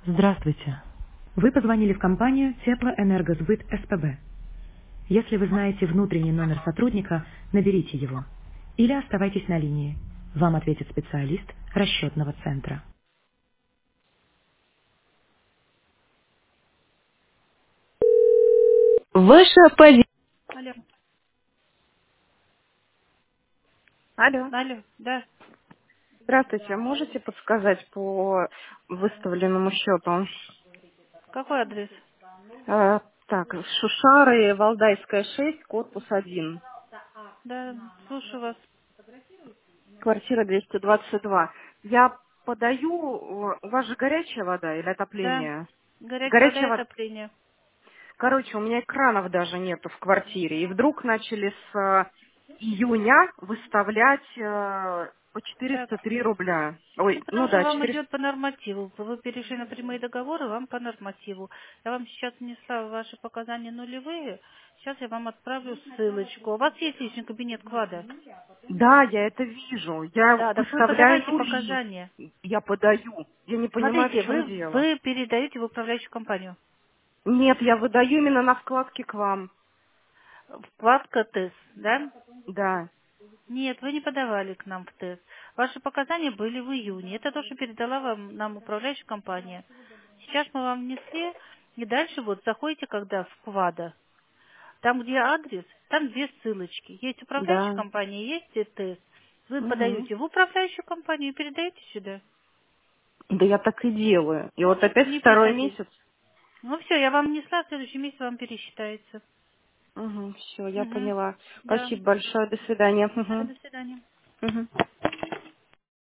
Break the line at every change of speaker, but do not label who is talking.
Здравствуйте. Вы позвонили в компанию Теплоэнергосбыт СПБ. Если вы знаете внутренний номер сотрудника, наберите его. Или оставайтесь на линии. Вам ответит специалист расчетного центра.
Ваша позиция.
Алло,
Алло.
алло, да.
Здравствуйте. Можете подсказать по выставленному счету?
Какой адрес?
Так, Шушары, Валдайская, 6, корпус 1.
Да, слушаю вас.
Квартира 222. Я подаю... У вас же горячая вода или
Да,
отопление?
горячая вода и
Горячая вода.
отопление.
Короче, у меня экранов даже нету в квартире. И вдруг начали с июня выставлять по
Так,
403 рубля.
ну
Ой, ну
потому что
да,
вам
400.
идет по нормативу. Вы перешли на прямые договоры, вам по нормативу. Я вам сейчас внесла ваши показания нулевые. Сейчас я вам отправлю ссылочку. У вас есть личный кабинет КВАДа?
Да, я это вижу. Я
Да, так вы
выставляю
подавайте
нули.
показания.
Я подаю. Я не понимаю, в
Смотрите,
чем
вы,
дело.
вы передаете в управляющую компанию.
Нет, я выдаю именно на вкладке к вам.
Вкладка ТЭС, да?
Да.
Нет, вы не подавали к нам в тест. Ваши показания были в июне. Это то, что передала вам нам управляющая компания. Сейчас мы вам внесли, и дальше вот заходите, когда в КВАДа. Там, где адрес, там две ссылочки. Есть управляющая
Да.
компания, есть и тест. Вы
Угу.
подаете в управляющую компанию и передаете сюда.
Да я так и делаю. И вот
Ну,
опять
не
второй
приходи.
месяц.
Ну все, я вам внесла, в следующий месяц вам пересчитается.
Угу, все, я
Угу.
поняла.
Да.
Спасибо большое. До свидания.
Да,
Угу.
до свидания.
Угу.